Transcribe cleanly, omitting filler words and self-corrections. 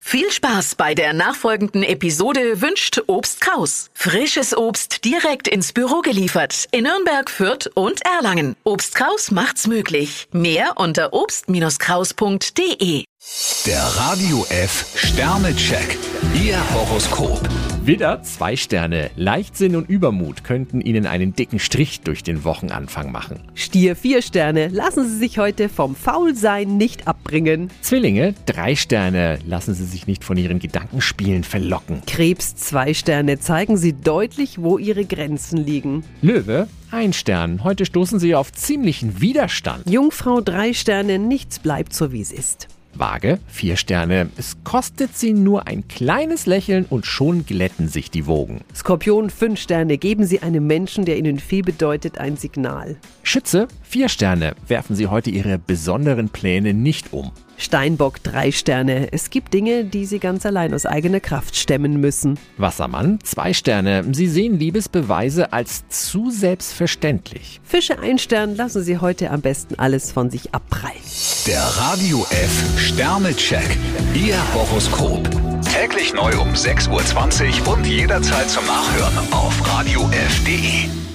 Viel Spaß bei der nachfolgenden Episode wünscht Obst Kraus. Frisches Obst direkt ins Büro geliefert in Nürnberg, Fürth und Erlangen. Obst Kraus macht's möglich. Mehr unter obst-kraus.de. Der Radio F Sternecheck. Ihr Horoskop. Widder, 2 Sterne. Leichtsinn und Übermut könnten Ihnen einen dicken Strich durch den Wochenanfang machen. Stier, 4 Sterne. Lassen Sie sich heute vom Faulsein nicht abbringen. Zwillinge, 3 Sterne. Lassen Sie sich nicht von Ihren Gedankenspielen verlocken. Krebs, 2 Sterne. Zeigen Sie deutlich, wo Ihre Grenzen liegen. Löwe, 1 Stern. Heute stoßen Sie auf ziemlichen Widerstand. Jungfrau, 3 Sterne. Nichts bleibt so, wie es ist. Waage, 4 Sterne. Es kostet Sie nur ein kleines Lächeln und schon glätten sich die Wogen. Skorpion, 5 Sterne. Geben Sie einem Menschen, der Ihnen viel bedeutet, ein Signal. Schütze, 4 Sterne. Werfen Sie heute Ihre besonderen Pläne nicht um. Steinbock, 3 Sterne. Es gibt Dinge, die Sie ganz allein aus eigener Kraft stemmen müssen. Wassermann, 2 Sterne. Sie sehen Liebesbeweise als zu selbstverständlich. Fische, 1 Stern. Lassen Sie heute am besten alles von sich abprallen. Der Radio F Sternecheck. Ihr Horoskop. Täglich neu um 6:20 Uhr und jederzeit zum Nachhören auf radiof.de.